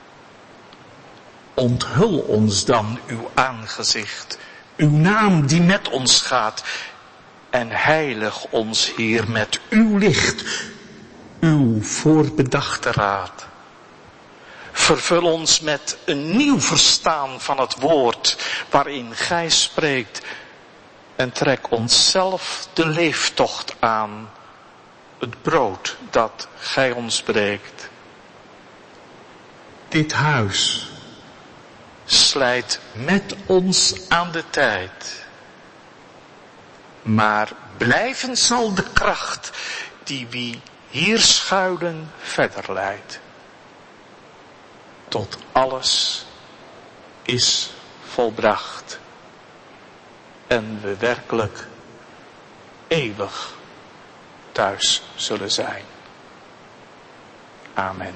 Onthul ons dan uw aangezicht, uw naam die met ons gaat, en heilig ons hier met uw licht, uw voorbedachte raad. Vervul ons met een nieuw verstaan van het woord waarin gij spreekt en trek onszelf de leeftocht aan, het brood dat gij ons breekt. Dit huis slijt met ons aan de tijd, maar blijven zal de kracht die wie hier schuilen verder leidt. Tot alles is volbracht en we werkelijk eeuwig thuis zullen zijn. Amen.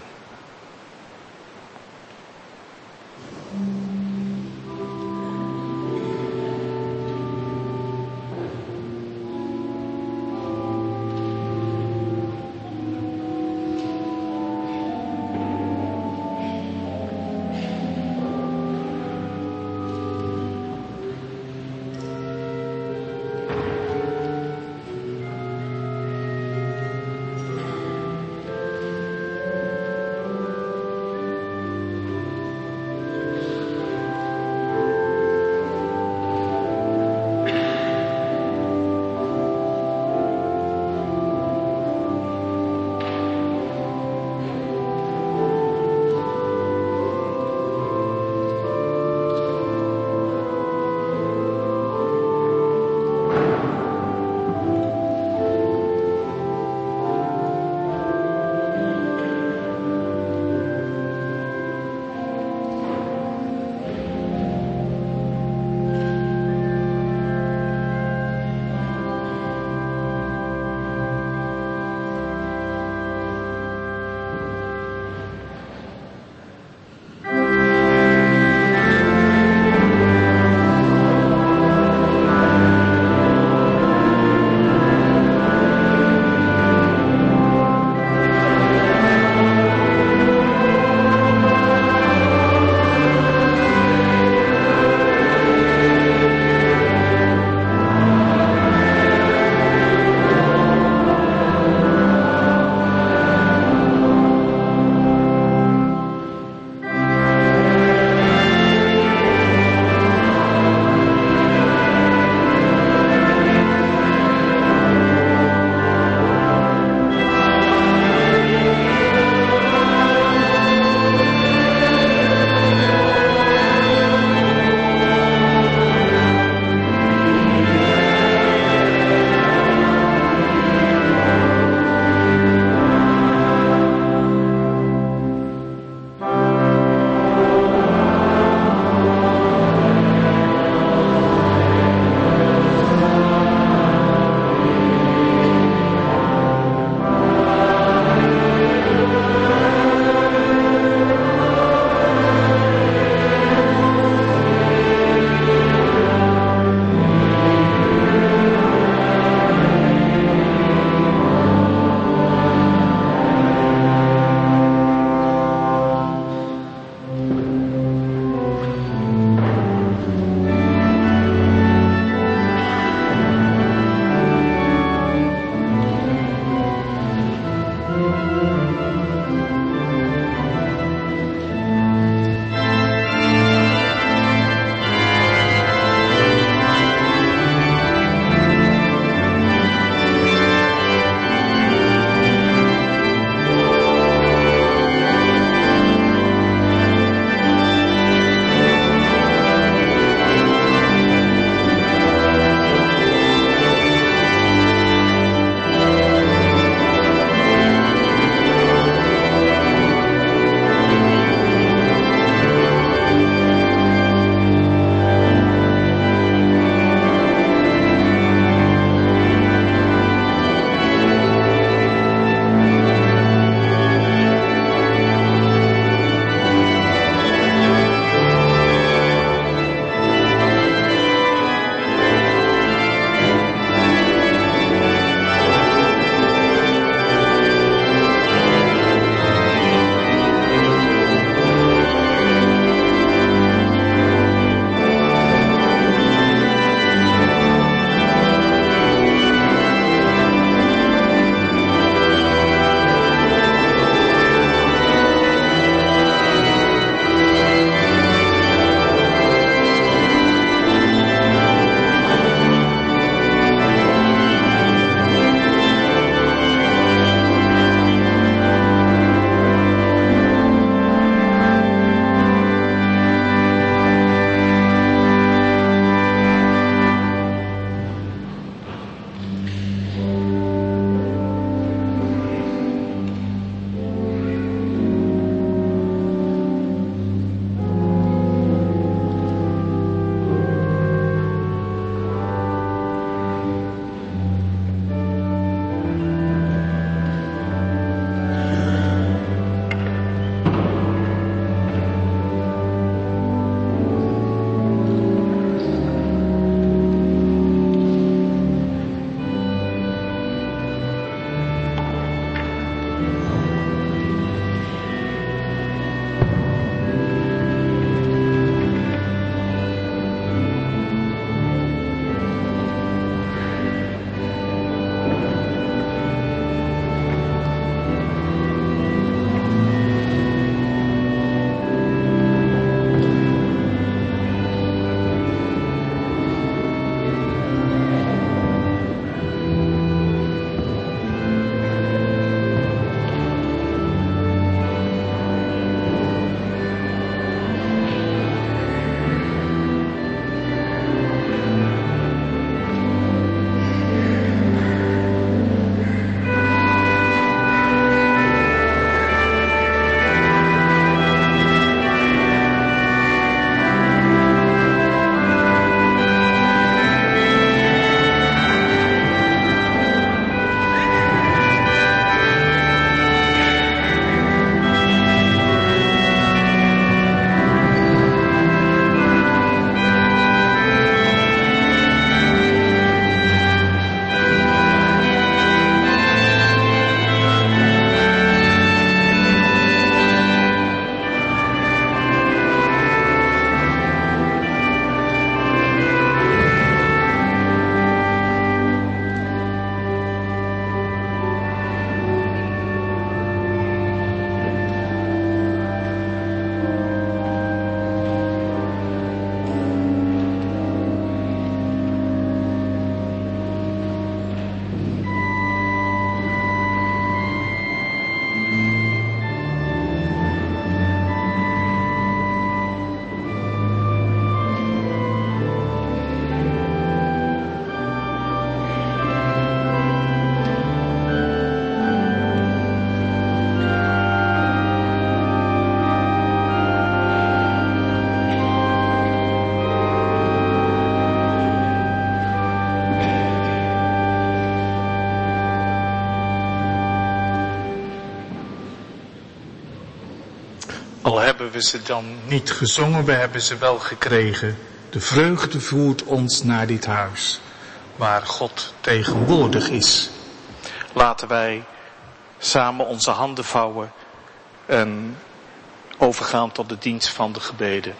hebben we ze dan niet gezongen, we hebben ze wel gekregen. De vreugde voert ons naar dit huis, waar God tegenwoordig is. Laten wij samen onze handen vouwen en overgaan tot de dienst van de gebeden.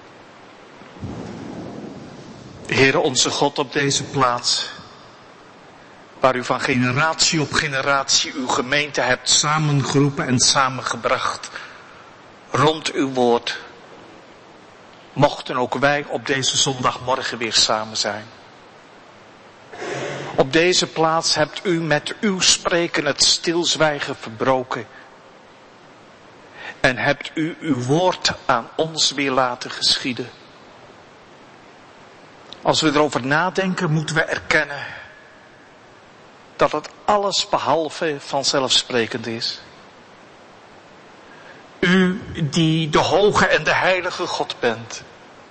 Heere onze God, op deze plaats, waar u van generatie op generatie uw gemeente hebt samengeroepen en samengebracht rond uw woord, mochten ook wij op deze zondagmorgen weer samen zijn. Op deze plaats hebt u met uw spreken het stilzwijgen verbroken en hebt u uw woord aan ons weer laten geschieden. Als we erover nadenken, moeten we erkennen dat het alles behalve vanzelfsprekend is. U die de hoge en de heilige God bent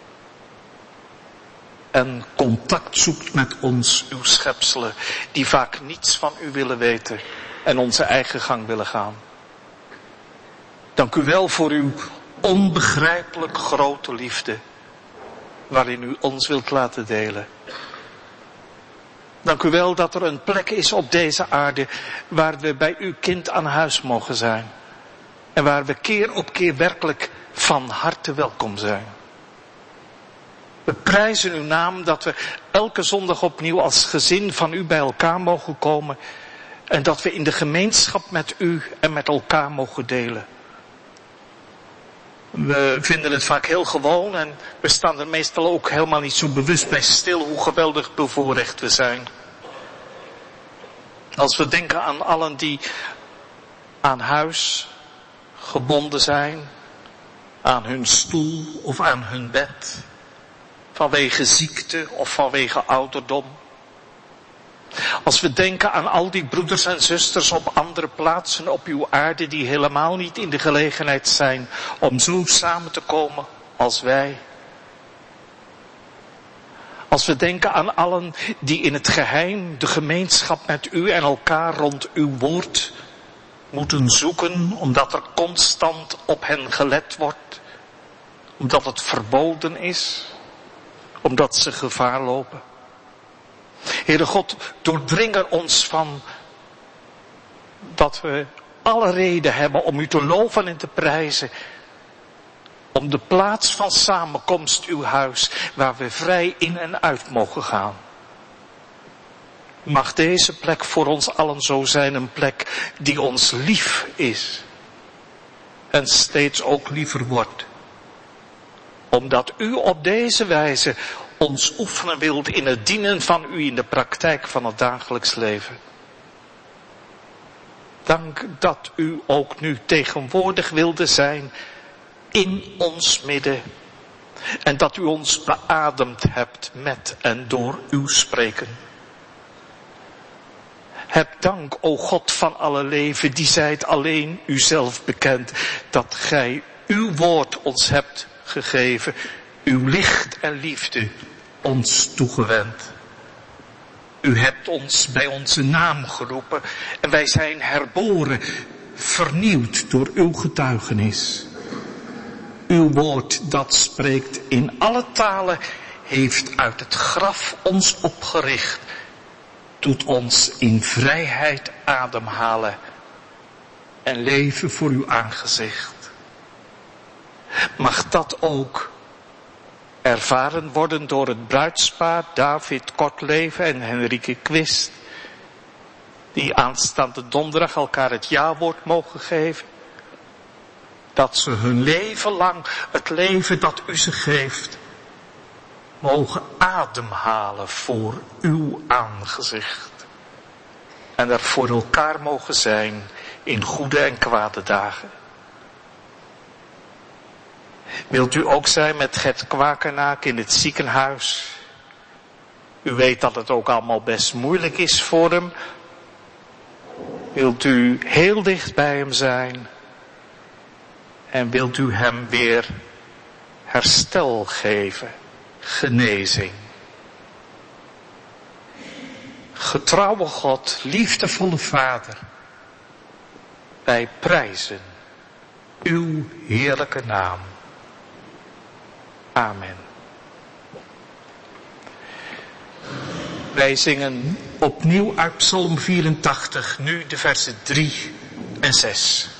en contact zoekt met ons, uw schepselen, die vaak niets van u willen weten en onze eigen gang willen gaan. Dank u wel voor uw onbegrijpelijk grote liefde, waarin u ons wilt laten delen. Dank u wel dat er een plek is op deze aarde waar we bij uw kind aan huis mogen zijn. En waar we keer op keer werkelijk van harte welkom zijn. We prijzen uw naam dat we elke zondag opnieuw als gezin van u bij elkaar mogen komen. En dat we in de gemeenschap met u en met elkaar mogen delen. We vinden het vaak heel gewoon en we staan er meestal ook helemaal niet zo bewust bij stil hoe geweldig bevoorrecht we zijn. Als we denken aan allen die aan huis gebonden zijn, aan hun stoel of aan hun bed, vanwege ziekte of vanwege ouderdom. Als we denken aan al die broeders en zusters op andere plaatsen op uw aarde die helemaal niet in de gelegenheid zijn om zo samen te komen als wij. Als we denken aan allen die in het geheim de gemeenschap met u en elkaar rond uw woord moeten zoeken, omdat er constant op hen gelet wordt, omdat het verboden is, omdat ze gevaar lopen. Heere God, doordring er ons van dat we alle reden hebben om u te loven en te prijzen, om de plaats van samenkomst, uw huis, waar we vrij in en uit mogen gaan. Mag deze plek voor ons allen zo zijn, een plek die ons lief is en steeds ook liever wordt. Omdat u op deze wijze ons oefenen wilt in het dienen van u in de praktijk van het dagelijks leven. Dank dat u ook nu tegenwoordig wilde zijn in ons midden. En dat u ons beademd hebt met en door uw spreken. Heb dank, o God van alle leven, die zijt alleen uzelf bekend, dat gij uw woord ons hebt gegeven, uw licht en liefde ons toegewend. U hebt ons bij onze naam geroepen en wij zijn herboren, vernieuwd door uw getuigenis. Uw woord dat spreekt in alle talen, heeft uit het graf ons opgericht, doet ons in vrijheid ademhalen en leven voor uw aangezicht. Mag dat ook ervaren worden door het bruidspaar David Kortleven en Henrike Quist, die aanstaande donderdag elkaar het jawoord mogen geven. Dat ze hun leven lang, het leven dat u ze geeft, mogen ademhalen voor uw aangezicht. En er voor elkaar mogen zijn in goede en kwade dagen. Wilt u ook zijn met Gert Kwakenaak in het ziekenhuis? U weet dat het ook allemaal best moeilijk is voor hem. Wilt u heel dicht bij hem zijn? En wilt u hem weer herstel geven, genezing? Getrouwe God, liefdevolle Vader, wij prijzen uw heerlijke naam. Amen. Wij zingen opnieuw uit Psalm 84, nu de versen 3 en 6.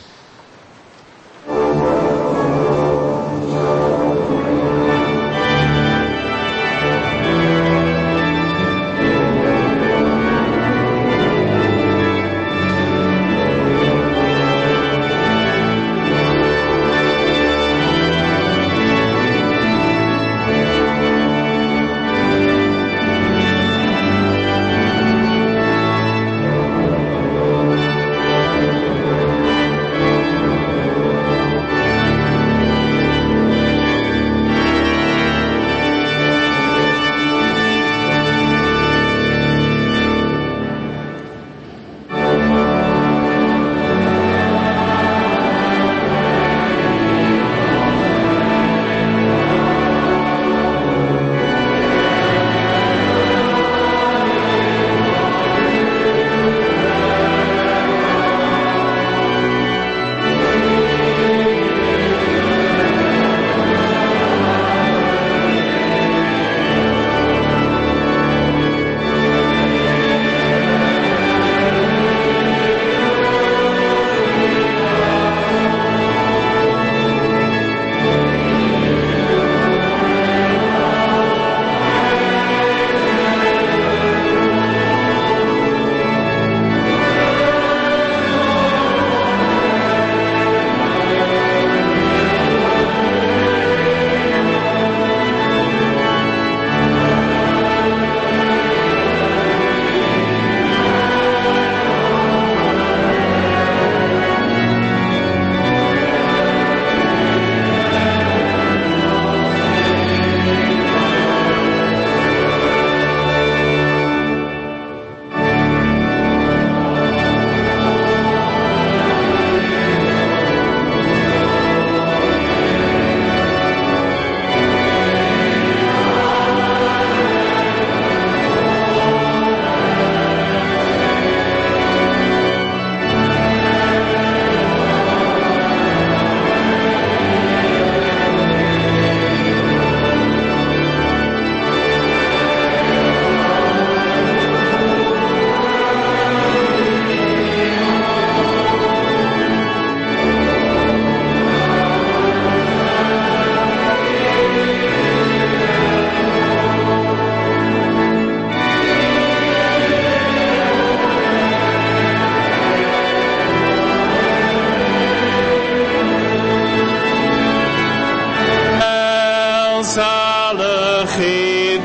zaligheid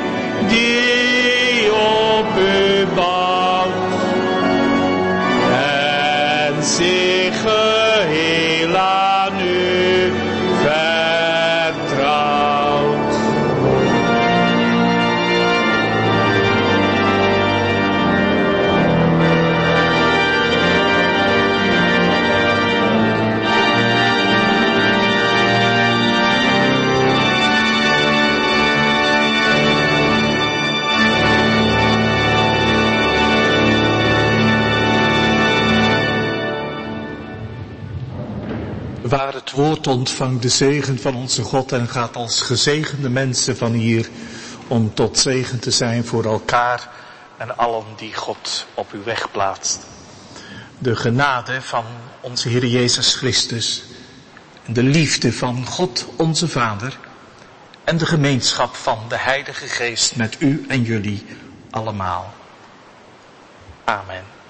die op u bouwt en zich geheel aan u vertrouwt. Waar het woord ontvangt de zegen van onze God en gaat als gezegende mensen van hier om tot zegen te zijn voor elkaar en allen die God op uw weg plaatst. De genade van onze Heer Jezus Christus en de liefde van God onze Vader en de gemeenschap van de Heilige Geest met u en jullie allemaal. Amen.